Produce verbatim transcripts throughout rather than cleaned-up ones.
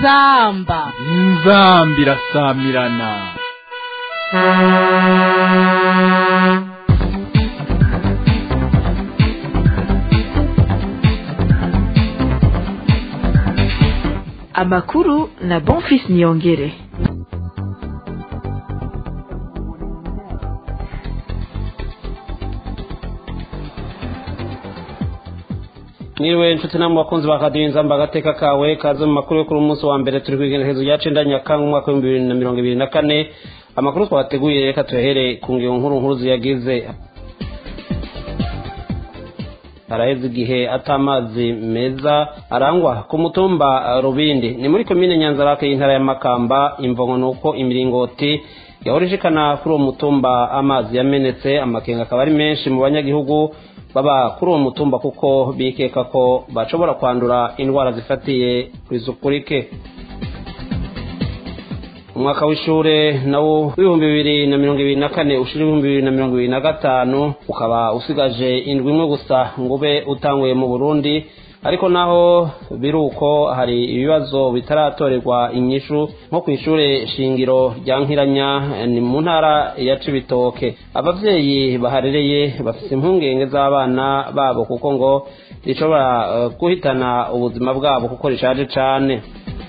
inzamba inzamba irasamirana. Amakuru na Bonfils Niyongere. Niwe nshuti namwe bakunzi bakadiye inzamba gateka kawe kaze mu makuru yo kuri umunsi wa mbere turi kwigenekezo ya cenda Nyakanga umwaka wa bibiri na mirongo ibiri na kane. Amakuru twateguye reka tuhere ku ngiyo nkuru nkuru ziyagize. Haraheze igihe atamazi meza arangwa ku mutumba Rubindi ni muri komine Nyanzarake y'intara ya Makamba. Imvongo nuko imiringoti yahorishikana kuri uwo mutumba amazi yamenetse, amakenga akaba ari menshi mu banyagihugu baba kuri uwo mutumba kuko bikeka ko bashobora kwandura indwara zifatiye kwisukurike. Umwaka w'ishure nawo w'ibihumbi bibiri na mirongo ibiri na kane ushira ibihumbi bibiri na mirongo ibiri na gatanu ukaba usigaje indwi imwe gusa ngube utanguye mu Burundi, ariko naho biruko hari ibibazo bitaratorerwa inyishu nko kw'ishure shingiro rya Nkiranya ni mu ntara ya Cibitoke. Abavyeyi baharereye bafise impungenge z'abana babo kuko ngo rishobora uh, guhitana ubuzima bwabo kuko rishaje cane.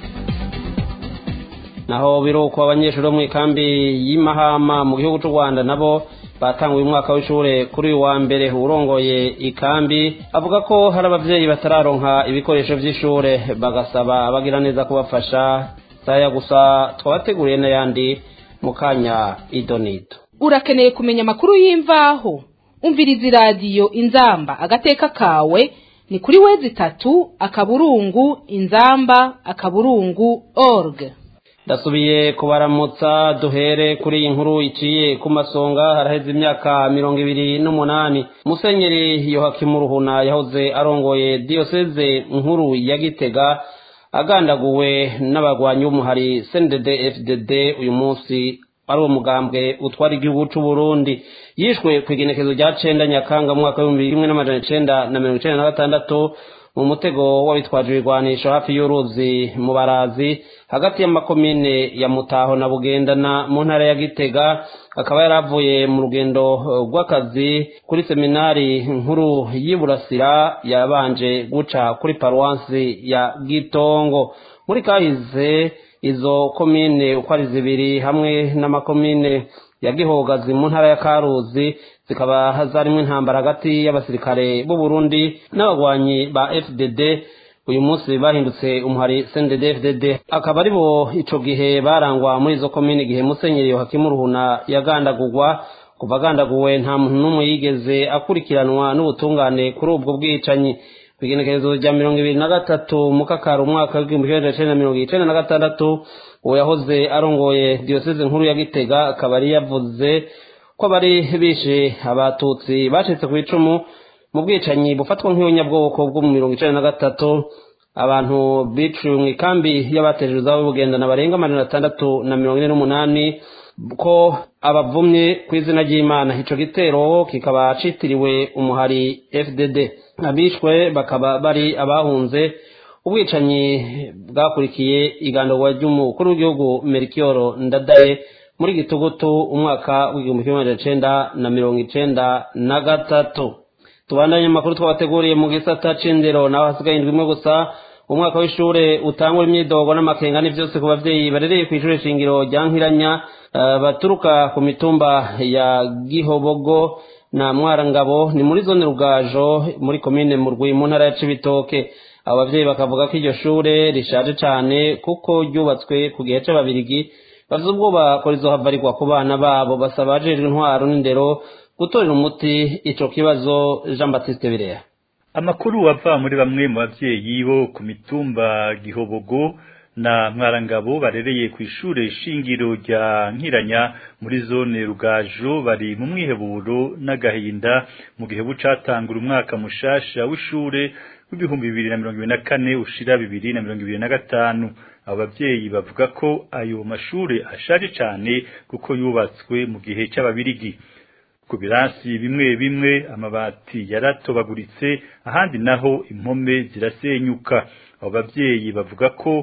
Naho biruko abanyeshuri mu ikambi y'Imahama mu gihugu cy'u Rwanda nabo batanguye umwaka w'ishure kuri uyu wa mbere. Urongoye ikambi avuga ko hari abavyeyi batararonka ibikoresho vy'ishure bagasaba abagira neza kubafasha. Saya gusa twabateguriye n'ayandi mu kanya idonito. Urakeneye kumenya amakuru y'imvaho? Umviriza iradiyo Inzamba agateka kawe ni kuri wezi tatu akaburungu inzamba akaburungu org. Dasubiye kubaramutsa duhere kuri iyi nkuru iciye ku masonga. Haraheze imyaka mirongo ibiri n'umunani Musenyeri Yohakimu Ruhuna yahoze arongoye diocese nkuru ya Gitega agandaguwe n'abagwanyi b'umuhari C N D D F D D. Uyu munsi ari uwo mugambwe utwara igihugu cy'u Burundi. Yishwe ku igenekezo rya cenda Nyakanga mu mwaka w'ibihumbi kimwe n'amajana icenda na mirongo icenda na gatandatu mu mutego w'abitwaje ibigwanisho hafi y'uruzi mu Barazi hagati y'amakomine ya Mutaho na Bugendana mu ntara ya Gitega. Akaba yaravuye mu rugendo rw'akazi kuri seminari nkuru y'Iburasira yabanje guca kuri paruansi ya Gitongo. Muri kahize izo komine uko ari zibiri hamwe n'amakomine ya Gihogazi mu ntara ya Karuzi zikaba hazarimwe intambara hagati y'abasirikare b'u Burundi n'abagwanyi ba F D D. Uyu munsi bahindutse umuhari C N D D F D D, akaba ari bo ico gihe barangwa muri izo komine igihe Musenyeri Yohakimu Ruhuna yagandagurwa. Kuva agandaguwe nta muntu n'umwe yigeze akurikiranwa n'ubutungane kuri ubwo bwicanyi. Kwigenekerezo rya mirongo ibiri na gatatu Mukakara umwaka w'igihumbi kimwe n'amajana icenda na mirongo icenda na gatandatu uwo yahoze arongoye diocese nkuru ya Gitega akaba ari yavuze ko bari bishe abatutsi bacitse ku icumu mu bwicanyi bufatwa nk'iyonyabwoko bwo mu mirongo icenda na gatatu. Abantu biciwe mu ikambi y'abateje uzabo Bugendana barenga amajana atandatu na mirongo ine n'umunani ko abavumye ku izina ry'Imana. Ico gitero kikaba citiriwe umuhari F D D. Abishwe bakaba bari abahunze ubwicanyi bwakurikiye igandagurwa ry'umukuru w'igihugu Melchior Ndadaye muri Gitugutu umwaka w'igihumbi kimwe n'amajana icenda na mirongo icenda na gatatu. Tubandanye amakuru twabateguriye mu gisata c'indero naho hasigaye indwi imwe gusa umwaka w'ishure utangura imyidogo n'amakenga ni vyose ku bavyeyi barereye kw'ishure shingiro rya Nkiranya uh, baturuka ku mitumba ya Gihobogo na Mwarangabo ni muri zone Rugajo muri komine Murwi mu ntara ya Cibitoke. Abo bavyeyi bakavuga ko iryo shure rishaje cane kuko ryubatswe ku gihe c'ababirigi. Bafite ubwoba ko rizohavarirwa ku bana babo, basaba ajejwe intwaro n'indero gutorera umuti ico kibazo. Jean Baptiste Bireya. Amakuru ava muri bamwe mu bavyeyi bo ku mitumba Gihobogo na Mwarangabo barereye ku ishure shingiro rya Nkiranya muri zone Rugajo bari mu mwiheburo n'agahinda mu gihe bucatangura umwaka mushasha w'ishure w'ibihumbi bibiri na mirongo ibiri na kane ushira bibiri na mirongo ibiri na gatanu. Abavyeyi bavuga ko ayo mashure ashaje cane kuko yubatswe mu gihe c'ababirigi. Ku biransi bimwe bimwe amabati yaratobaguritse, ahandi naho impome zirasenyuka. Abo bavyeyi bavuga ko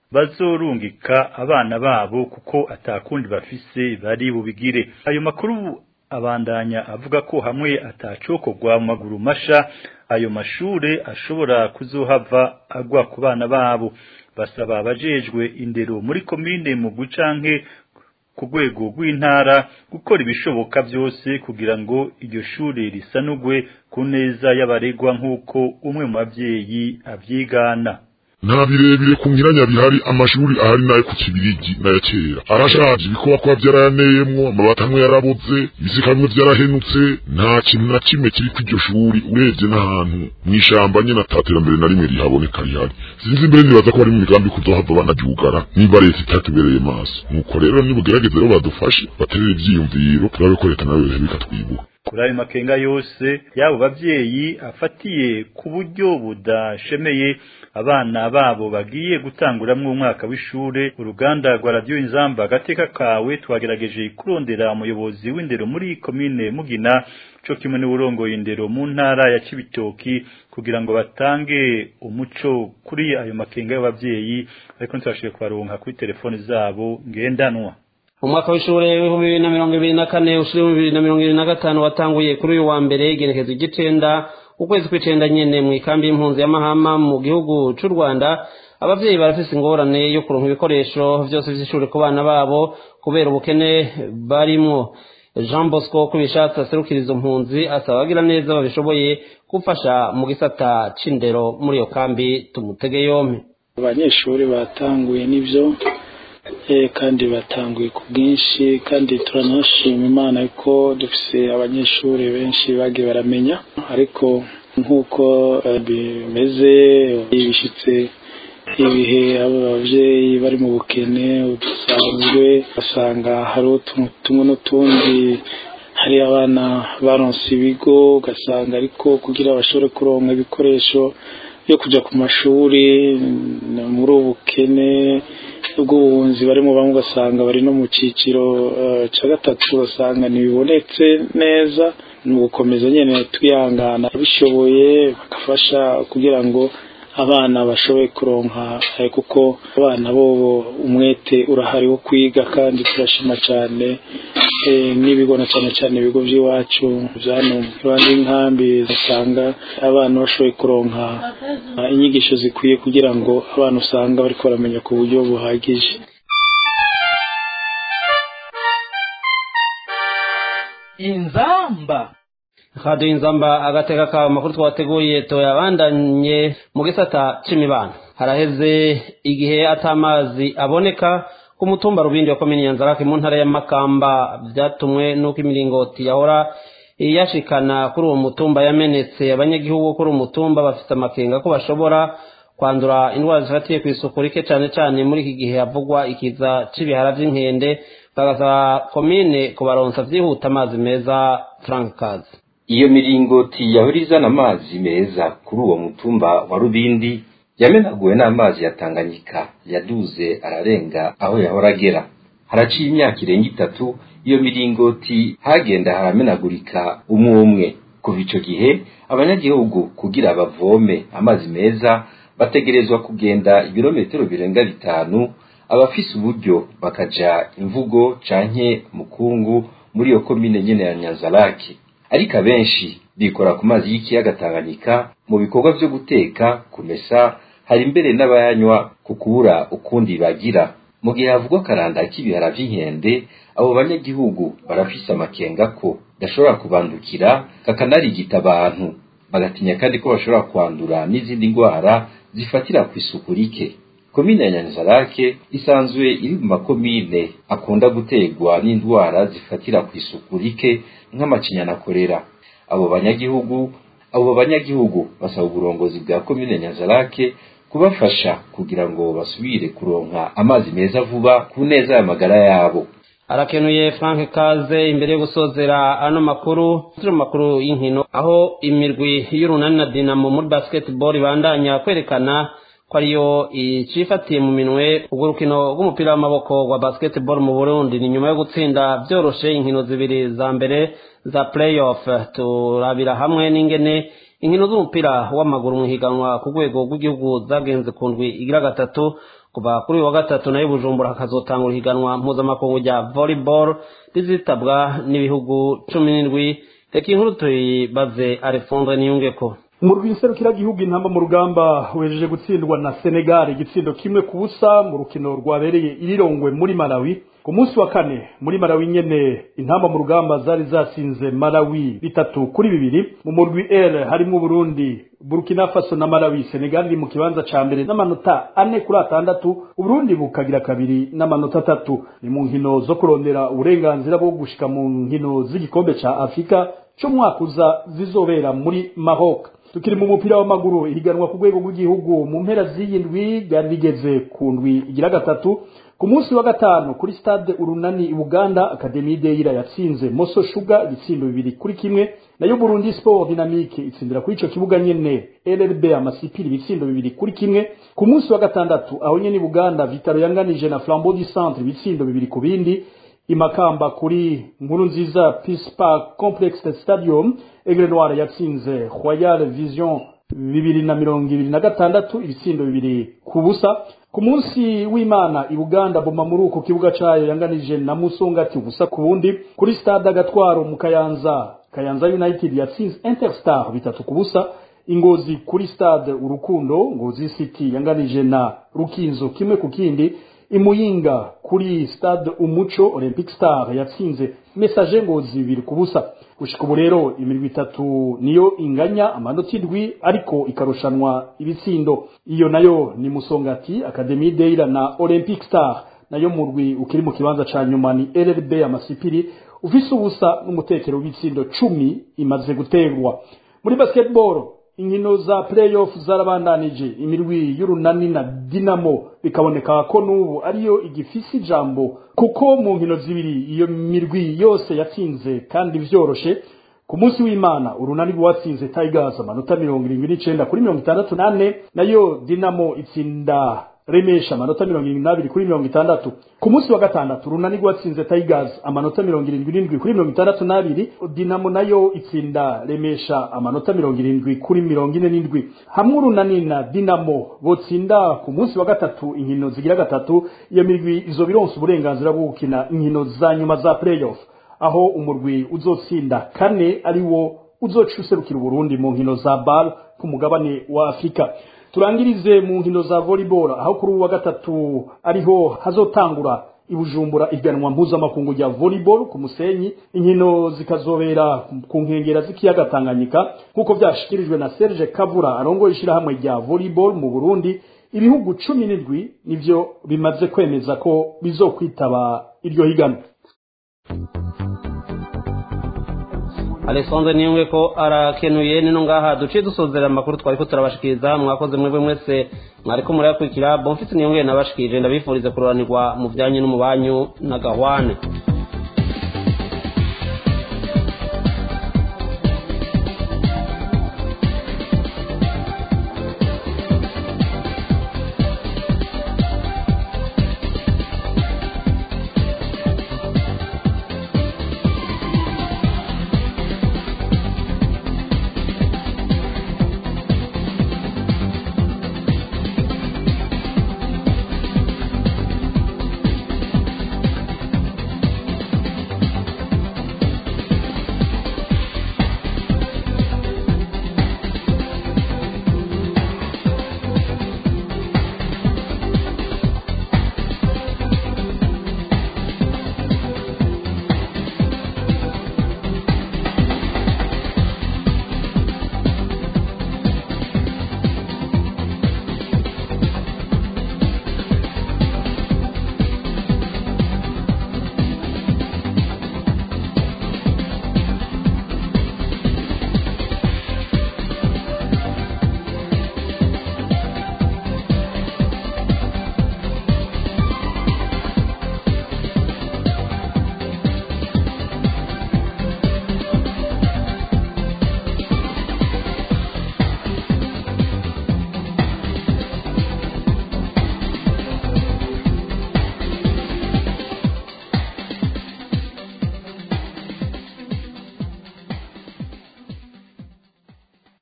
bazorungika abana babo kuko atakundi bafise bari bubigire. Ayo makuru abandanya avuga ko hamwe atacokorwa mu maguru masha ayo mashure ashobora kuzohava agwa ku bana babo. Basaba abajejwe indero muri komine mu gucanke ku rwego rw'intara gukora ibishoboka byose kugira ngo iryo shure risanugwe ku neza y'abaregwa nk'uko umwe mu bavyeyi avyigana. nta birebire ku nkiranya bihari amashuri ahari nayo ku kibirigi nayo kera arashaje ibikoba kwa byarayaneyemwo amabati amwe yaraboze ibisika bimwe byarahenutse nta kintu na kimwe kiri ku iryo shuri urebye n'ahantu mw'ishamba nyine ataterambere na rimwe rihaboneka rihari. sinzi mbere nibaza ko bari mu migambi kuzohava banabyugara niba leta itatubereye maso. nuko rero nibugerageze rero badufashe baterere ivyiyumviro turabe ko leta nayo bikatwibuka. Kuri ayo makenga yose yabo bavyeyi afatiye ku buryo budashemeye abana babo bagiye gutanguramwo umwaka w'ishure, uruganda rwa Radio Inzamba agateka kawe twagerageje kurondera umuyobozi w'indero muri komine Mugina co kimwe n'uburongoye indero mu ntara ya Cibitoki kugira ngo batange umuco kuri ayo makenga y'abavyeyi, ariko ntitwashoboye kubaronka kuri telefone zabo ngendanwa. Umwaka w'ishure w'ibihumbi bibiri na mirongo ibiri na kane ushuri bibiri na mirongo ibiri na gatanu watanguye kuri uyu wa mbere igenekezo ry'icenda ukwezi kw'icenda nyene mu ikambi y'impunzi ya Mahama mu gihugu c'u Rwanda. Abavyeyi barafise ingorane yo kuronka ibikoresho vyose vy'ishure ku bana babo kubera ubukene barimwo. Jean Bosco kubishatse aserukira izo mpunzi asaba abagira neza babishoboye gufasha mu gisata c'indero muri iyo kambi. Tumutege yompi. Abanyeshuri batanguye n'ivyo Eh, kandi batanguye ku bwinshi kandi turanashima Imana ko dufise abanyeshuri benshi bagiye baramenya, ariko nk'uko uh, bimeze bishitse ibihe abavyeyi bari mu bukene udusanzwe basanga hari utuntu tumwe n'utundi, hari abana baronse ibigo ugasanga ariko kugira bashobore kuronka ibikoresho yo kuja ku mashuri muri ubukene ubw'ubuhunzi barimo bamwe ugasanga bari no mu ciciro uh, ca gatatu ugasanga ntibibonetse neza. ni ugukomeza nyene twihangana bishoboye bakafasha kugira ngo abana bashoboye kuronka, kuko abana bobo umwete urahari wo kwiga kandi turashima cyane e, n'ibigo na cyane cyane ibigo by'iwacu byano rwanda inkambi zisanga abana bashoboye kuronka uh, inyigisho zikwiye kugira ngo abana usanga bari koramenya ku buryo buhagije. Inzamba Radio Inzamba agateka kawe makuru twateguye toyabandanye mu gisata c'imibano. Haraheze igihe atamazi aboneka ku mutumba Rubindi wa komine Nyanzarake mu ntara ya Makamba, byatumwe nuko imiringoti yahora yashikana kuri uwo mutumba yamenetse. Abanyagihugu kuri uwo mutumba bafite amakenga ko bashobora kwandura indwara zifatiye ku isuku rike cyane cyane muri iki gihe havugwa ikiza c'ibihara vy'inkende. Bagasaba komine kubaronsa vyihuta amazi meza. Frank Kazi. Iyo miringoti yahora izana amazi meza kuri uwo mutumba wa Rubindi yamenaguwe n'amazi ya Tanganyika yaduze ararenga aho yahora agera. Haraciye imyaka irenga itatu iyo miringoti hagenda haramenagurika umwe umwe. Kuva ico gihe abanyagihugu kugira bavome amazi meza bategerezwa kugenda ibirometero birenga bitanu, abafise uburyo bakaja Imvugo canke Mukungu muri iyo komine nyene ya Nyanzarake. Ariko abenshi bikora ku mazi y'ikiyaga Tanganyika mu bikorwa byo guteka, kumesa, hari imbere n'abayanywa kukubura ukundi bagira. Mu gihe havugwa karanda k'ibihara vy'inkende, abo banyagihugu barafise amakenga ko gashobora kubandukira kakanarigita abantu, bagatinya kandi ko bashobora kwandura n'izindi ndwara zifatira ku isuku rike. Komine ya Nyanzarake isanzwe iri mu makomine akunda gutegwa n'indwara zifatira ku isuku rike nk'amacinya na kolera. Abo banyagihugu abo banyagihugu basaba uburongozi bwa komine Nyanzarake kubafasha kugira ngo basubire kuronka amazi meza vuba ku neza y'amagara yabo. Arakenuye Frank Kaze. Imbere yo gusozera ano makuru turi makuru y'inkino, aho imirwi y'Urunani na Dinamo muri basketball bandanya kwerekana ko ariyo icifatiye mu minwe urukino rw'umupira w'amaboko wa basketball mu Burundi. Ni nyuma yo gutsinda byoroshe inkino zibiri za mbere za playoff. Turabira hamwe n'ingene inkino z'umupira w'amaguru mu higanwa ku rwego rw'igihugu zagenze ku ndwi igira gatatu kuva kuri uyu wa gatatu nayo Bujumbura hakazotangura higanwa mpuzamakungu rya volleyball rizitabwa n'ibihugu cumi n'indwi. Reka inkuru tuyibaze Alphonse Niyungeko. mu rwinserukira gihugu intamba mu rugamba wejeje gutsindwa na Senegal igitsindo kimwe ku busa mu rukino rwabereye irirongwe muri Malawi. Ku munsi wa kane muri Malawi nyene intamba mu rugamba zari zasinze Malawi bitatu kuri bibiri. Mu murwi L harimo Burundi, Burkina Faso na Malawi. Senegal iri mu kibanza ca mbere n'amanota ane kuri atandatu, Uburundi bukagira kabiri n'amanota atatu. Ni mu nkino zo kurondera uburenganzira bwo gushika mu nkino z'igikombe ca Afrika cyo mwaka uza zizobera muri Maroc. Tukiri mu mupira w'amaguru ihiganwa ku rwego rw'igihugu mu mpera z'iyindwi ryari rigeze ku ndwi igira gatatu. Ku munsi wa gatanu kuri stade Urunani i Buganda Academy Deira yatsinze Moso Sugar ibitsindo bibiri kuri kimwe, nayo Burundi Sport Dynamique itsindira kuri ico kibuga nyene L R B Amasipiri ibitsindo bibiri kuri kimwe. Ku munsi wa gatandatu aho nyene Buganda Vitaro yanganije na Flambeau du Centre ibitsindo bibiri ku bindi. Imakamba kuri Nkuru Nziza Peace Park Complex Stadium Aigle Noir yatsinze Royal Vision bibiri na mirongo ibiri na gatandatu ibitsindo bibiri ku busa. Ku munsi w'Imana i Buganda Boma muri uko kibuga cayo yanganije na Musongati ubusa ku bundi. Kuri stade Agatwaro mu Kayanza Kayanza United yatsinze Interstar bitatu ku busa. Ingozi kuri stade Urukundo Ngozi City yanganije na Rukinzo kimwe ku kindi. Imuyinga kuri stade Umuco Olympic Star yatsinze Message Ngozi bibiri ku busa. Gushika ubu rero imirwi itatu niyo inganya amanota indwi ariko ikarushanwa ibitsindo. Iyo nayo ni Musongati, Academy Deira na Olympic Star. Nayo murwi ukiri mu kibanza ca nyuma ni L R B Amasipiri ufise ubusa n'umutekero w'ibitsindo cumi imaze gutegwa. Muri basketball inkino za playoff zarabandanije imirwi y'Urunani na Dinamo bikaboneka ko nubu ariyo igifisi ijambo kuko mu nkino zibiri iyo mirwi yose yatsinze kandi vyoroshe. Ku munsi w'Imana Urunani rwatsinze Tigers amanota mirongo irindwi n'icenda kuri mirongo itandatu n'ane, nayo Dinamo itsinda Remesha amanota mirongo irindwi n'abiri kuri mirongo itandatu. Ku munsi wa gatandatu Urunani rwatsinze Tigers amanota mirongo irindwi n'indwi kuri mirongo itandatu n'abiri. Dinamo nayo itsinda Remesha amanota mirongo irindwi kuri mirongo ine n'indwi. Hamwe Urunani na Dinamo botsinda ku munsi wa gatatu inkino zigira gatatu, iyo mirwi izobironsa uburenganzira bwo gukina inkino za nyuma za playoff, aho umurwi uzotsinda kane ari wo uzocuserukira Burundi mu nkino za B A L ku mugabane wa Afrika. Turangirize mu nkino za volleyball aho kuri uwa gatatu ariho hazotangura ibujumbura iganwa mpuzamakungu rya volleyball ku musenyi. Inkino zikazobera ku nkengera z'ikiyaga Tanganyika nkuko byashikirijwe na Serge Kavura arongoye ishirahamwe rya volleyball mu Burundi. Ibihugu cumi n'indwi nivyo bimaze kwemeza ko bizokwitaba iryo higanwa. Alexandre Niyungeko arakenuye nino ngaha duciye dusozera amakuru twari ko turabashikiriza. Mwakoze mwebwe mwese mwariko murayakurikira. Bonfils Niyongere nabashikirije ndabifurize kuroranirwa mu vyanye n'umubanyu na gahwane.